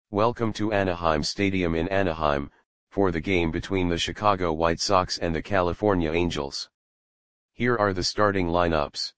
Welcome to Anaheim Stadium in Anaheim, for the game between the Chicago White Sox and the California Angels. Here are the starting lineups.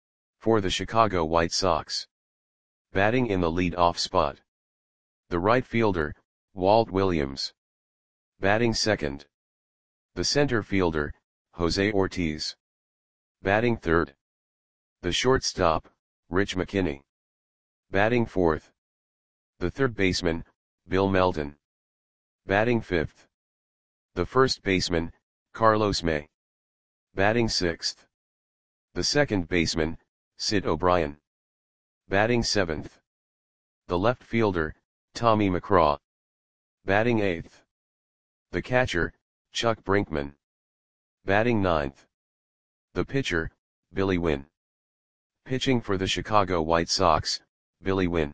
For the Chicago White Sox. Batting in the lead-off spot. The right fielder, Walt Williams. Batting second. The center fielder, Jose Ortiz. Batting third. The shortstop, Rich McKinney. Batting fourth. The third baseman, Bill Melton. Batting fifth. The first baseman, Carlos May. Batting sixth. The second baseman, Sid O'Brien. Batting seventh. The left fielder, Tommy McCraw. Batting eighth. The catcher, Chuck Brinkman. Batting ninth. The pitcher, Billy Winn. Pitching for the Chicago White Sox, Billy Winn.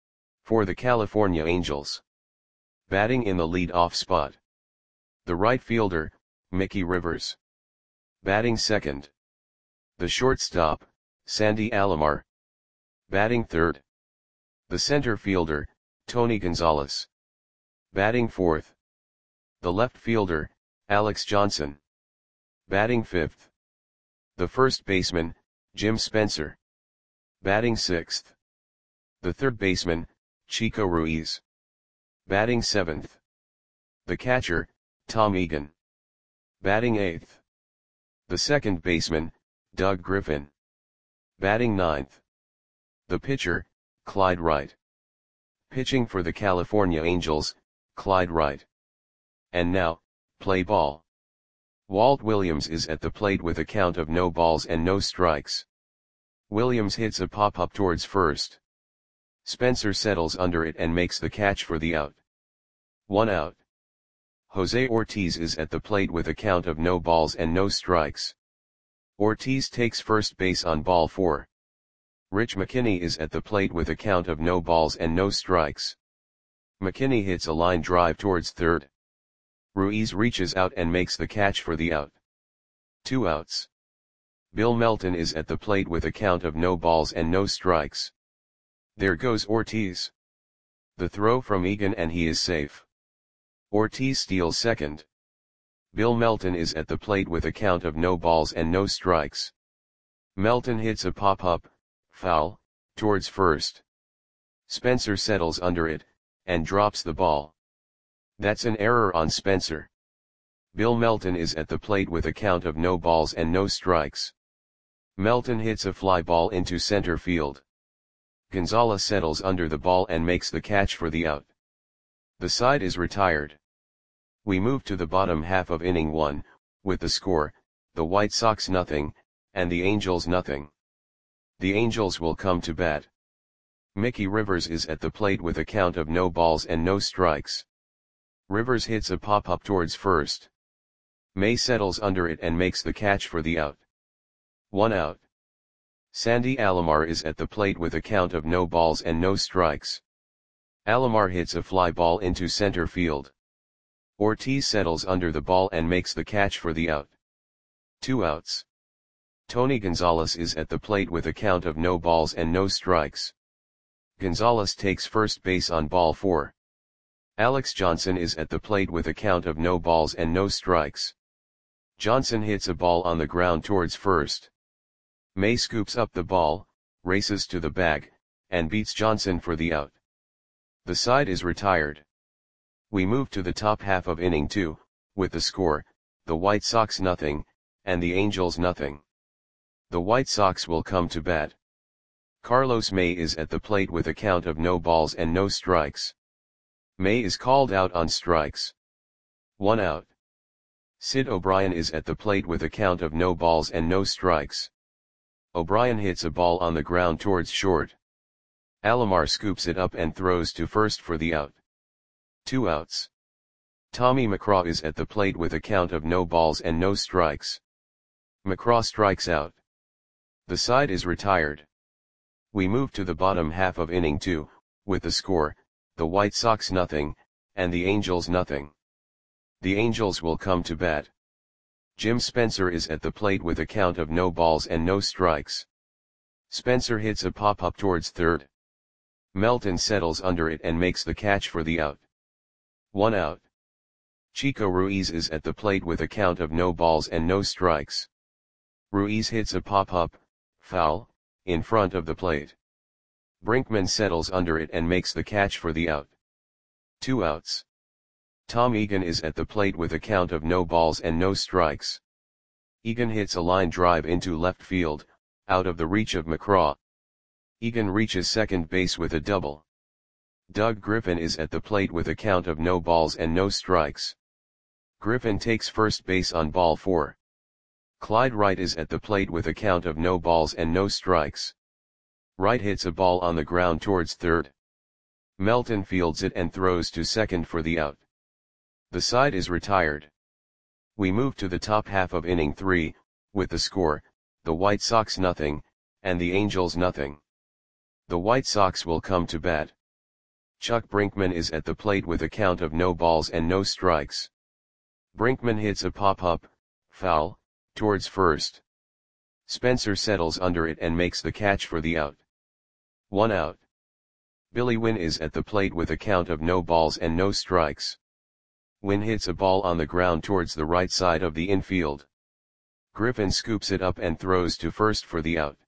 For the California Angels. Batting in the lead-off spot. The right fielder, Mickey Rivers. Batting second. The shortstop, Sandy Alomar. Batting third. The center fielder, Tony Gonzalez. Batting fourth. The left fielder, Alex Johnson. Batting fifth. The first baseman, Jim Spencer. Batting sixth. The third baseman, Chico Ruiz. Batting seventh. The catcher, Tom Egan. Batting eighth. The second baseman, Doug Griffin. Batting ninth. The pitcher, Clyde Wright. Pitching for the California Angels, Clyde Wright. And now, play ball. Walt Williams is at the plate with a count of no balls and no strikes. Williams hits a pop-up towards first. Spencer settles under it and makes the catch for the out. 1 out. Jose Ortiz is at the plate with a count of no balls and no strikes. Ortiz takes first base on ball 4. Rich McKinney is at the plate with a count of no balls and no strikes. McKinney hits a line drive towards third. Ruiz reaches out and makes the catch for the out. 2 outs. Bill Melton is at the plate with a count of no balls and no strikes. There goes Ortiz. The throw from Egan and he is safe. Ortiz steals second. Bill Melton is at the plate with a count of no balls and no strikes. Melton hits a pop-up, foul, towards first. Spencer settles under it, and drops the ball. That's an error on Spencer. Bill Melton is at the plate with a count of no balls and no strikes. Melton hits a fly ball into center field. Gonzalez settles under the ball and makes the catch for the out. The side is retired. We move to the bottom half of inning 1, with the score, the White Sox nothing, and the Angels nothing. The Angels will come to bat. Mickey Rivers is at the plate with a count of no balls and no strikes. Rivers hits a pop-up towards first. May settles under it and makes the catch for the out. 1 out. Sandy Alomar is at the plate with a count of no balls and no strikes. Alomar hits a fly ball into center field. Ortiz settles under the ball and makes the catch for the out. 2 outs. Tony Gonzalez is at the plate with a count of no balls and no strikes. Gonzalez takes first base on ball 4. Alex Johnson is at the plate with a count of no balls and no strikes. Johnson hits a ball on the ground towards first. May scoops up the ball, races to the bag, and beats Johnson for the out. The side is retired. We move to the top half of inning 2, with the score, the White Sox nothing, and the Angels nothing. The White Sox will come to bat. Carlos May is at the plate with a count of no balls and no strikes. May is called out on strikes. 1 out. Sid O'Brien is at the plate with a count of no balls and no strikes. O'Brien hits a ball on the ground towards short. Alomar scoops it up and throws to first for the out. 2 outs. Tommy McCraw is at the plate with a count of no balls and no strikes. McCraw strikes out. The side is retired. We move to the bottom half of inning 2, with the score, the White Sox nothing, and the Angels nothing. The Angels will come to bat. Jim Spencer is at the plate with a count of no balls and no strikes. Spencer hits a pop-up towards third. Melton settles under it and makes the catch for the out. 1 out. Chico Ruiz is at the plate with a count of no balls and no strikes. Ruiz hits a pop-up, foul, in front of the plate. Brinkman settles under it and makes the catch for the out. 2 outs. Tom Egan is at the plate with a count of no balls and no strikes. Egan hits a line drive into left field, out of the reach of McCraw. Egan reaches second base with a double. Doug Griffin is at the plate with a count of no balls and no strikes. Griffin takes first base on ball 4. Clyde Wright is at the plate with a count of no balls and no strikes. Wright hits a ball on the ground towards third. Melton fields it and throws to second for the out. The side is retired. We move to the top half of inning 3, with the score, the White Sox nothing, and the Angels nothing. The White Sox will come to bat. Chuck Brinkman is at the plate with a count of no balls and no strikes. Brinkman hits a pop-up, foul, towards first. Spencer settles under it and makes the catch for the out. 1 out. Billy Wynn is at the plate with a count of no balls and no strikes. Wynn hits a ball on the ground towards the right side of the infield. Griffin scoops it up and throws to first for the out.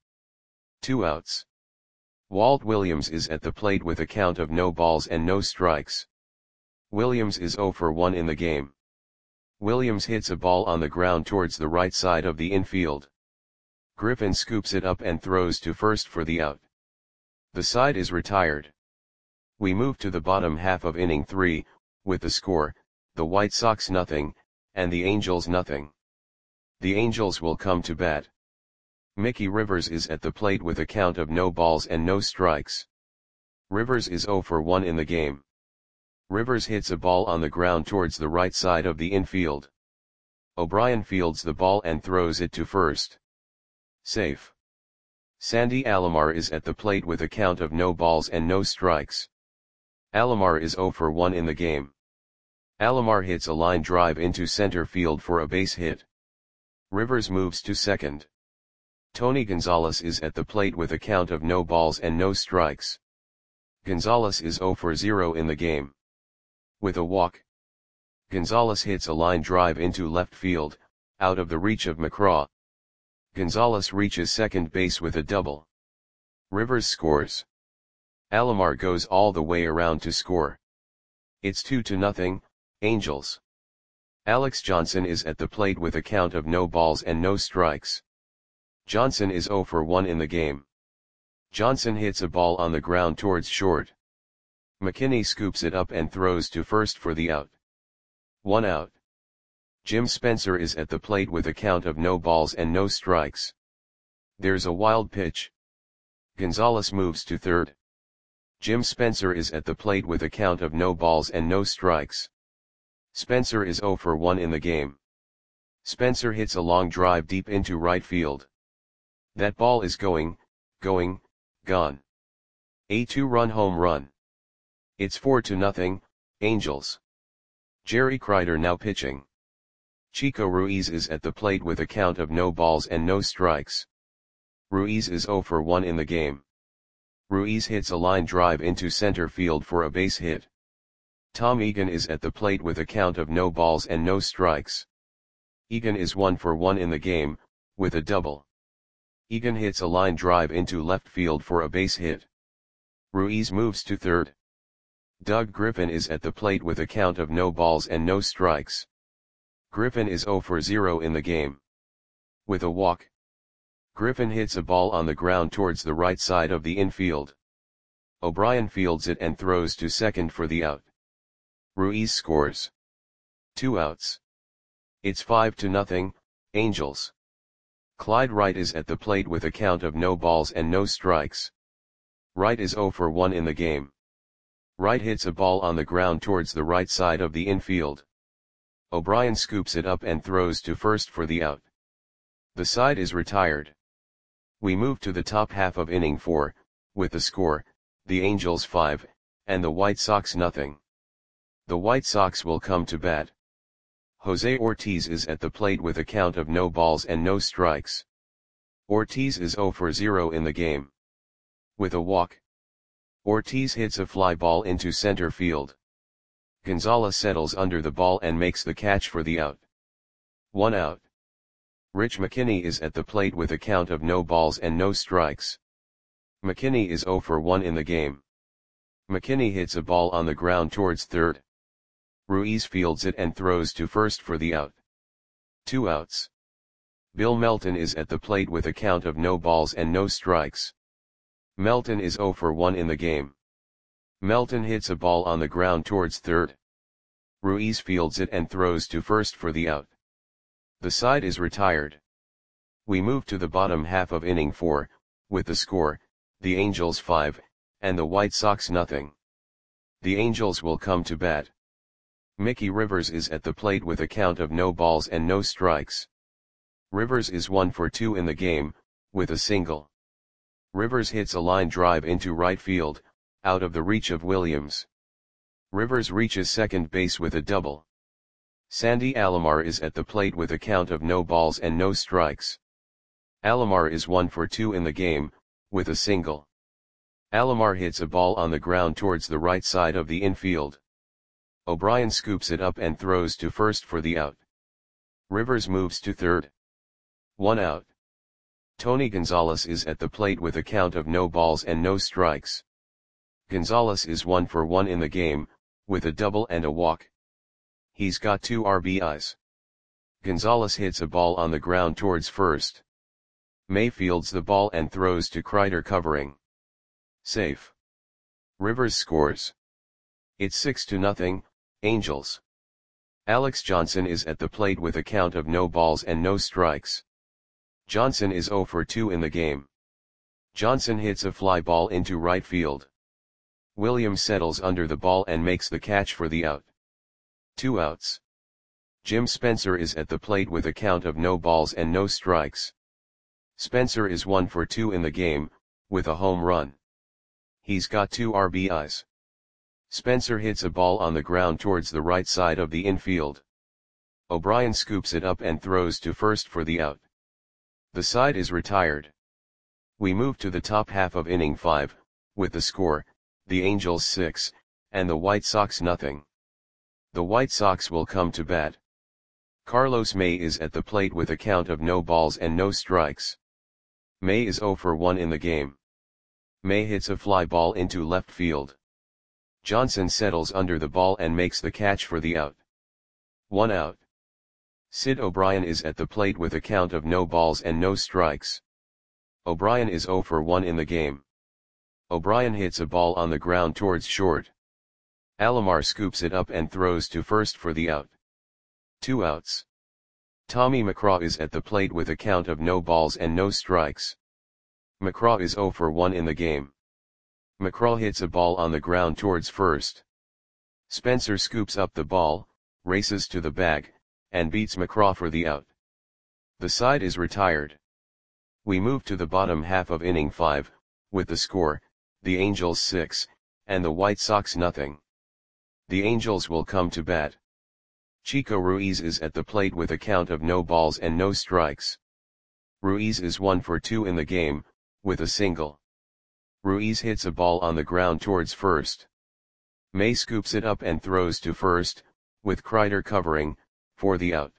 2 outs. Walt Williams is at the plate with a count of no balls and no strikes. Williams is 0 for 1 in the game. Williams hits a ball on the ground towards the right side of the infield. Griffin scoops it up and throws to first for the out. The side is retired. We move to the bottom half of inning 3, with the score, the White Sox nothing, and the Angels nothing. The Angels will come to bat. Mickey Rivers is at the plate with a count of no balls and no strikes. Rivers is 0 for 1 in the game. Rivers hits a ball on the ground towards the right side of the infield. O'Brien fields the ball and throws it to first. Safe. Sandy Alomar is at the plate with a count of no balls and no strikes. Alomar is 0 for 1 in the game. Alomar hits a line drive into center field for a base hit. Rivers moves to second. Tony Gonzalez is at the plate with a count of no balls and no strikes. Gonzalez is 0 for 0 in the game. With a walk, Gonzalez hits a line drive into left field, out of the reach of McCraw. Gonzalez reaches second base with a double. Rivers scores. Alomar goes all the way around to score. It's 2-0, Angels. Alex Johnson is at the plate with a count of no balls and no strikes. Johnson is 0 for 1 in the game. Johnson hits a ball on the ground towards short. McKinney scoops it up and throws to first for the out. 1 out. Jim Spencer is at the plate with a count of no balls and no strikes. There's a wild pitch. Gonzalez moves to third. Jim Spencer is at the plate with a count of no balls and no strikes. Spencer is 0 for 1 in the game. Spencer hits a long drive deep into right field. That ball is gone. A 2-run home run. It's 4-0, Angels. Jerry Kreider now pitching. Chico Ruiz is at the plate with a count of no balls and no strikes. Ruiz is 0 for 1 in the game. Ruiz hits a line drive into center field for a base hit. Tom Egan is at the plate with a count of no balls and no strikes. Egan is 1 for 1 in the game, with a double. Egan hits a line drive into left field for a base hit. Ruiz moves to third. Doug Griffin is at the plate with a count of no balls and no strikes. Griffin is 0 for 0 in the game. With a walk, Griffin hits a ball on the ground towards the right side of the infield. O'Brien fields it and throws to second for the out. Ruiz scores. 2 outs. It's 5-0, Angels. Clyde Wright is at the plate with a count of no balls and no strikes. Wright is 0 for 1 in the game. Wright hits a ball on the ground towards the right side of the infield. O'Brien scoops it up and throws to first for the out. The side is retired. We move to the top half of inning 4, with the score, the Angels 5, and the White Sox nothing. The White Sox will come to bat. Jose Ortiz is at the plate with a count of no balls and no strikes. Ortiz is 0 for 0 in the game. With a walk, Ortiz hits a fly ball into center field. Gonzalez settles under the ball and makes the catch for the out. 1 out. Rich McKinney is at the plate with a count of no balls and no strikes. McKinney is 0 for 1 in the game. McKinney hits a ball on the ground towards third. Ruiz fields it and throws to first for the out. 2 outs. Bill Melton is at the plate with a count of no balls and no strikes. Melton is 0 for 1 in the game. Melton hits a ball on the ground towards third. Ruiz fields it and throws to first for the out. The side is retired. We move to the bottom half of inning 4, with the score, the Angels 5, and the White Sox nothing. The Angels will come to bat. Mickey Rivers is at the plate with a count of no balls and no strikes. Rivers is 1 for 2 in the game, with a single. Rivers hits a line drive into right field, out of the reach of Williams. Rivers reaches second base with a double. Sandy Alomar is at the plate with a count of no balls and no strikes. Alomar is 1 for 2 in the game, with a single. Alomar hits a ball on the ground towards the right side of the infield. O'Brien scoops it up and throws to first for the out. Rivers moves to third. 1 out. Tony Gonzalez is at the plate with a count of no balls and no strikes. Gonzalez is 1 for 1 in the game, with a double and a walk. He's got 2 RBIs. Gonzalez hits a ball on the ground towards first. May fields the ball and throws to Kreider covering. Safe. Rivers scores. It's 6-0, Angels. Alex Johnson is at the plate with a count of no balls and no strikes. Johnson is 0 for 2 in the game. Johnson hits a fly ball into right field. Williams settles under the ball and makes the catch for the out. 2 outs. Jim Spencer is at the plate with a count of no balls and no strikes. Spencer is 1 for 2 in the game, with a home run. He's got 2 RBIs. Spencer hits a ball on the ground towards the right side of the infield. O'Brien scoops it up and throws to first for the out. The side is retired. We move to the top half of inning 5, with the score, the Angels 6, and the White Sox nothing. The White Sox will come to bat. Carlos May is at the plate with a count of no balls and no strikes. May is 0 for 1 in the game. May hits a fly ball into left field. Johnson settles under the ball and makes the catch for the out. 1 out. Sid O'Brien is at the plate with a count of no balls and no strikes. O'Brien is 0 for 1 in the game. O'Brien hits a ball on the ground towards short. Alomar scoops it up and throws to first for the out. 2 outs. Tommy McCraw is at the plate with a count of no balls and no strikes. McCraw is 0 for 1 in the game. McCraw hits a ball on the ground towards first. Spencer scoops up the ball, races to the bag, and beats McCraw for the out. The side is retired. We move to the bottom half of inning 5, with the score, the Angels 6, and the White Sox nothing. The Angels will come to bat. Chico Ruiz is at the plate with a count of no balls and no strikes. Ruiz is 1 for 2 in the game, with a single. Ruiz hits a ball on the ground towards first. May scoops it up and throws to first, with Kreider covering, for the out.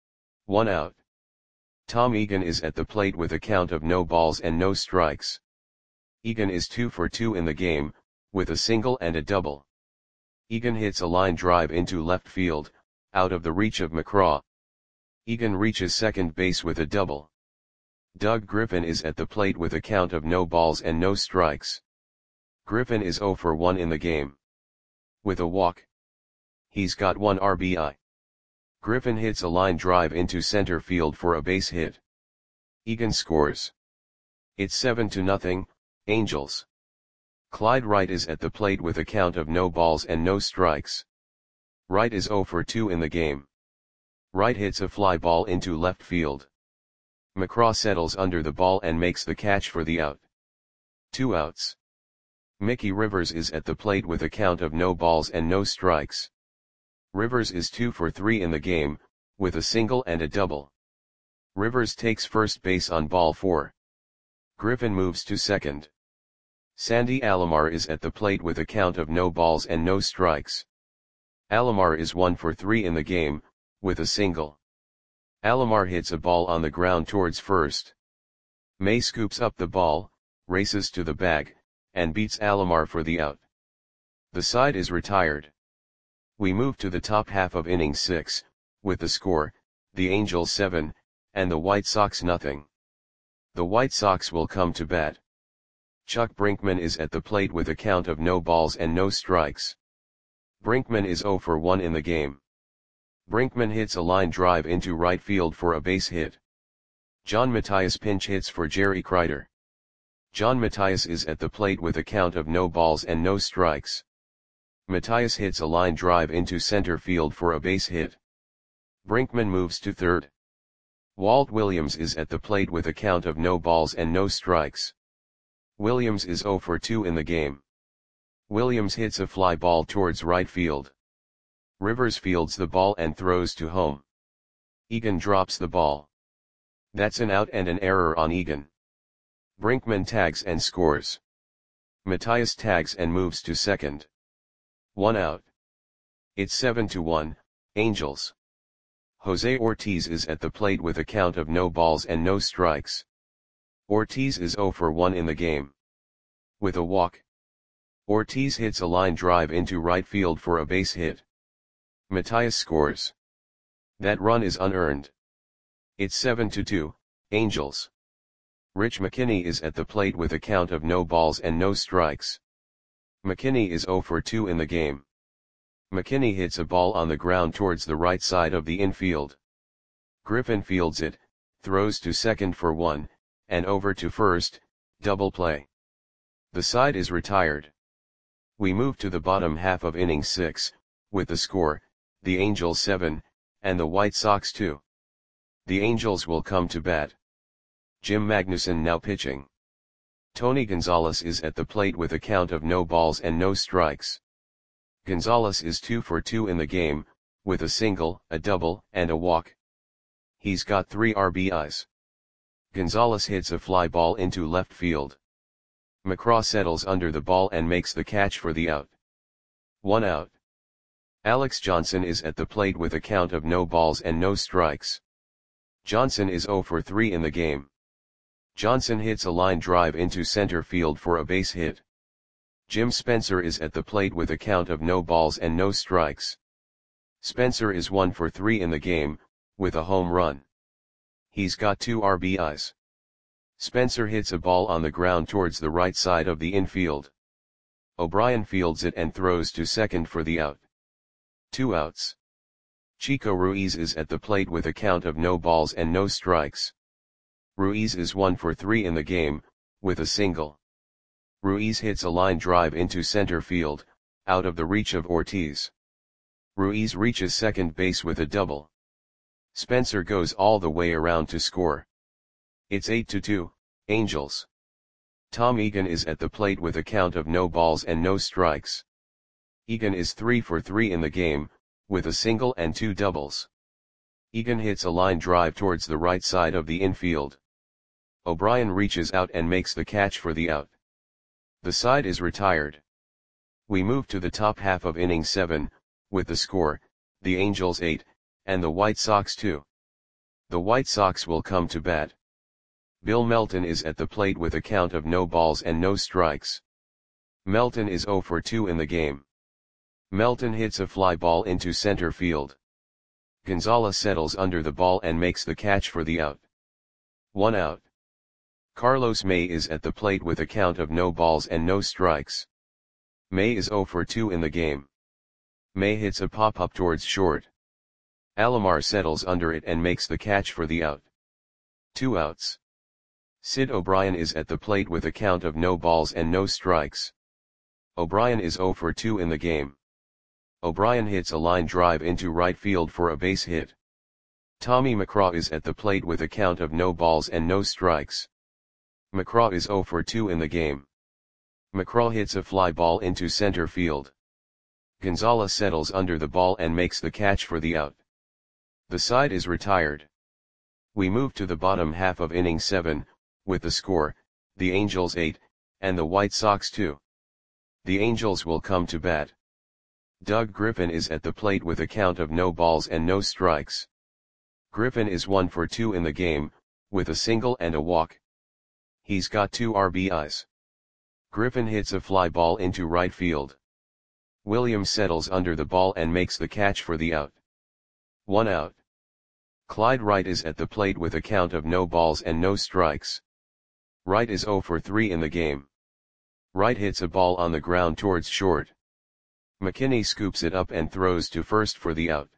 1 out. Tom Egan is at the plate with a count of no balls and no strikes. Egan is 2 for 2 in the game, with a single and a double. Egan hits a line drive into left field, out of the reach of McCraw. Egan reaches second base with a double. Doug Griffin is at the plate with a count of no balls and no strikes. Griffin is 0 for 1 in the game. With a walk. He's got 1 RBI. Griffin hits a line drive into center field for a base hit. Egan scores. It's 7-0, Angels. Clyde Wright is at the plate with a count of no balls and no strikes. Wright is 0 for 2 in the game. Wright hits a fly ball into left field. McCraw settles under the ball and makes the catch for the out. 2 outs. Mickey Rivers is at the plate with a count of no balls and no strikes. Rivers is 2 for 3 in the game, with a single and a double. Rivers takes first base on ball 4. Griffin moves to second. Sandy Alomar is at the plate with a count of no balls and no strikes. Alomar is 1 for 3 in the game, with a single. Alomar hits a ball on the ground towards first. May scoops up the ball, races to the bag, and beats Alomar for the out. The side is retired. We move to the top half of inning 6, with the score, the Angels 7, and the White Sox nothing. The White Sox will come to bat. Chuck Brinkman is at the plate with a count of no balls and no strikes. Brinkman is 0 for 1 in the game. Brinkman hits a line drive into right field for a base hit. John Matthias pinch hits for Jerry Kreider. John Matthias is at the plate with a count of no balls and no strikes. Matthias hits a line drive into center field for a base hit. Brinkman moves to third. Walt Williams is at the plate with a count of no balls and no strikes. Williams is 0 for 2 in the game. Williams hits a fly ball towards right field. Rivers fields the ball and throws to home. Egan drops the ball. That's an out and an error on Egan. Brinkman tags and scores. Matthias tags and moves to second. 1 out. It's 7-1, Angels. Jose Ortiz is at the plate with a count of no balls and no strikes. Ortiz is 0 for 1 in the game. With a walk. Ortiz hits a line drive into right field for a base hit. Matthias scores. That run is unearned. It's 7-2, Angels. Rich McKinney is at the plate with a count of no balls and no strikes. McKinney is 0 for 2 in the game. McKinney hits a ball on the ground towards the right side of the infield. Griffin fields it, throws to second for 1, and over to first, double play. The side is retired. We move to the bottom half of inning 6, with the score, the Angels 7, and the White Sox 2. The Angels will come to bat. Jim Magnuson now pitching. Tony Gonzalez is at the plate with a count of no balls and no strikes. Gonzalez is 2 for 2 in the game, with a single, a double, and a walk. He's got 3 RBIs. Gonzalez hits a fly ball into left field. McCraw settles under the ball and makes the catch for the out. 1 out. Alex Johnson is at the plate with a count of no balls and no strikes. Johnson is 0 for 3 in the game. Johnson hits a line drive into center field for a base hit. Jim Spencer is at the plate with a count of no balls and no strikes. Spencer is 1 for 3 in the game, with a home run. He's got 2 RBIs. Spencer hits a ball on the ground towards the right side of the infield. O'Brien fields it and throws to second for the out. 2 outs. Chico Ruiz is at the plate with a count of no balls and no strikes. Ruiz is 1 for 3 in the game, with a single. Ruiz hits a line drive into center field, out of the reach of Ortiz. Ruiz reaches second base with a double. Spencer goes all the way around to score. It's 8-2, Angels. Tom Egan is at the plate with a count of no balls and no strikes. Egan is 3 for 3 in the game, with a single and 2 doubles. Egan hits a line drive towards the right side of the infield. O'Brien reaches out and makes the catch for the out. The side is retired. We move to the top half of inning 7, with the score, the Angels 8, and the White Sox 2. The White Sox will come to bat. Bill Melton is at the plate with a count of no balls and no strikes. Melton is 0 for 2 in the game. Melton hits a fly ball into center field. Gonzalez settles under the ball and makes the catch for the out. 1 out. Carlos May is at the plate with a count of no balls and no strikes. May is 0 for 2 in the game. May hits a pop-up towards short. Alomar settles under it and makes the catch for the out. 2 outs. Sid O'Brien is at the plate with a count of no balls and no strikes. O'Brien is 0 for 2 in the game. O'Brien hits a line drive into right field for a base hit. Tommy McCraw is at the plate with a count of no balls and no strikes. McCraw is 0 for 2 in the game. McCraw hits a fly ball into center field. Gonzalez settles under the ball and makes the catch for the out. The side is retired. We move to the bottom half of inning 7, with the score, the Angels 8, and the White Sox 2. The Angels will come to bat. Doug Griffin is at the plate with a count of no balls and no strikes. Griffin is 1 for 2 in the game, with a single and a walk. He's got 2 RBIs. Griffin hits a fly ball into right field. Williams settles under the ball and makes the catch for the out. 1 out. Clyde Wright is at the plate with a count of no balls and no strikes. Wright is 0 for 3 in the game. Wright hits a ball on the ground towards short. McKinney scoops it up and throws to first for the out.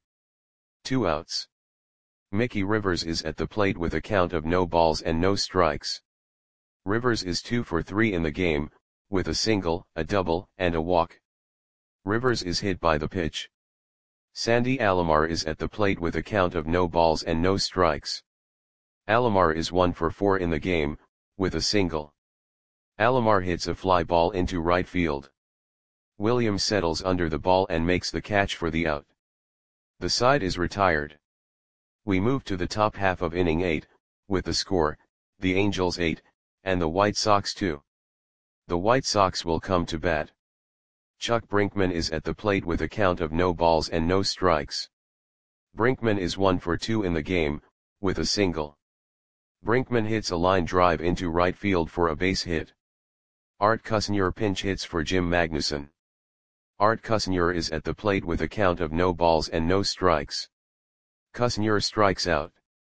2 outs. Mickey Rivers is at the plate with a count of no balls and no strikes. Rivers is 2 for 3 in the game, with a single, a double, and a walk. Rivers is hit by the pitch. Sandy Alomar is at the plate with a count of no balls and no strikes. Alomar is 1 for 4 in the game, with a single. Alomar hits a fly ball into right field. Williams settles under the ball and makes the catch for the out. The side is retired. We move to the top half of inning 8, with the score, the Angels 8, and the White Sox 2. The White Sox will come to bat. Chuck Brinkman is at the plate with a count of no balls and no strikes. Brinkman is 1 for 2 in the game, with a single. Brinkman hits a line drive into right field for a base hit. Art Kusneur pinch hits for Jim Magnuson. Art Kusneur is at the plate with a count of no balls and no strikes. Kusneur strikes out.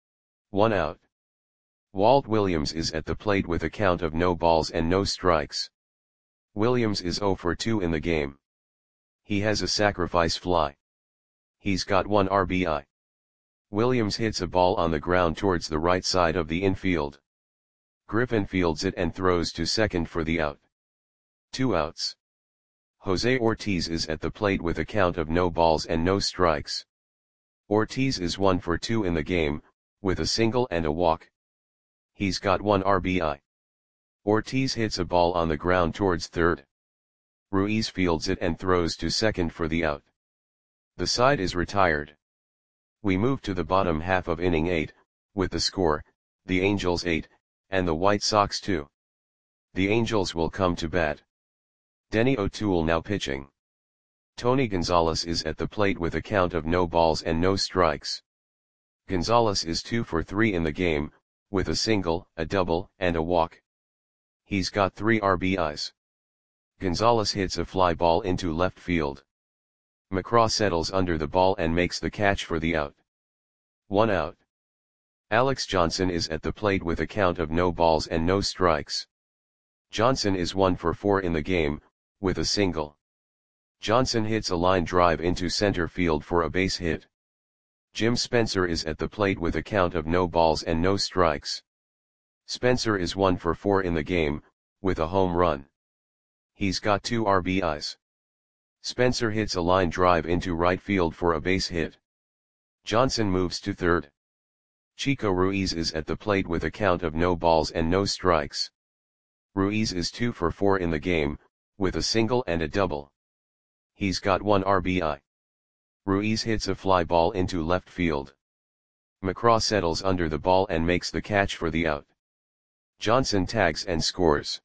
1 out. Walt Williams is at the plate with a count of no balls and no strikes. Williams is 0 for 2 in the game. He has a sacrifice fly. He's got 1 RBI. Williams hits a ball on the ground towards the right side of the infield. Griffin fields it and throws to second for the out. 2 outs. Jose Ortiz is at the plate with a count of no balls and no strikes. Ortiz is 1 for 2 in the game, with a single and a walk. He's got 1 RBI. Ortiz hits a ball on the ground towards third. Ruiz fields it and throws to second for the out. The side is retired. We move to the bottom half of inning 8, with the score, the Angels 8, and the White Sox 2. The Angels will come to bat. Denny O'Toole now pitching. Tony Gonzalez is at the plate with a count of no balls and no strikes. Gonzalez is 2 for 3 in the game, with a single, a double, and a walk. He's got 3 RBIs. Gonzalez hits a fly ball into left field. McCraw settles under the ball and makes the catch for the out. 1 out. Alex Johnson is at the plate with a count of no balls and no strikes. Johnson is 1 for 4 in the game, with a single. Johnson hits a line drive into center field for a base hit. Jim Spencer is at the plate with a count of no balls and no strikes. Spencer is 1 for 4 in the game, with a home run. He's got 2 RBIs. Spencer hits a line drive into right field for a base hit. Johnson moves to third. Chico Ruiz is at the plate with a count of no balls and no strikes. Ruiz is 2 for 4 in the game, with a single and a double. He's got 1 RBI. Ruiz hits a fly ball into left field. McCraw settles under the ball and makes the catch for the out. Johnson tags and scores.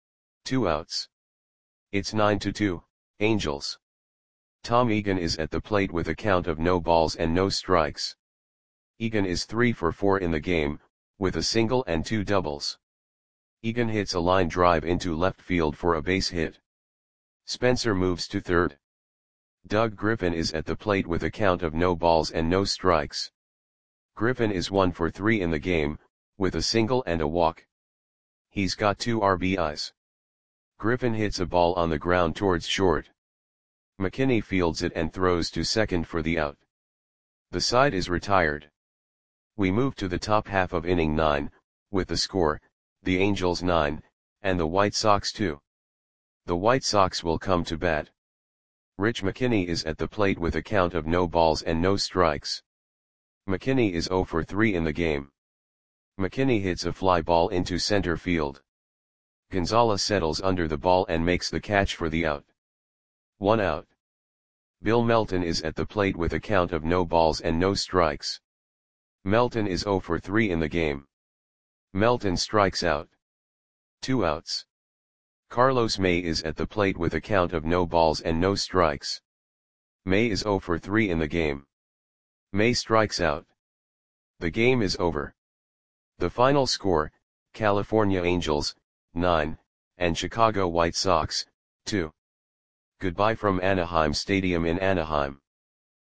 2 outs. It's 9-2, Angels. Tom Egan is at the plate with a count of no balls and no strikes. Egan is 3 for 4 in the game, with a single and 2 doubles. Egan hits a line drive into left field for a base hit. Spencer moves to third. Doug Griffin is at the plate with a count of no balls and no strikes. Griffin is 1 for 3 in the game, with a single and a walk. He's got 2 RBIs. Griffin hits a ball on the ground towards short. McKinney fields it and throws to second for the out. The side is retired. We move to the top half of inning 9, with the score, the Angels 9, and the White Sox 2. The White Sox will come to bat. Rich McKinney is at the plate with a count of no balls and no strikes. McKinney is 0 for 3 in the game. McKinney hits a fly ball into center field. Gonzalez settles under the ball and makes the catch for the out. 1 out. Bill Melton is at the plate with a count of no balls and no strikes. Melton is 0 for 3 in the game. Melton strikes out. 2 outs. Carlos May is at the plate with a count of no balls and no strikes. May is 0 for 3 in the game. May strikes out. The game is over. The final score, California Angels, 9, and Chicago White Sox, 2. Goodbye from Anaheim Stadium in Anaheim.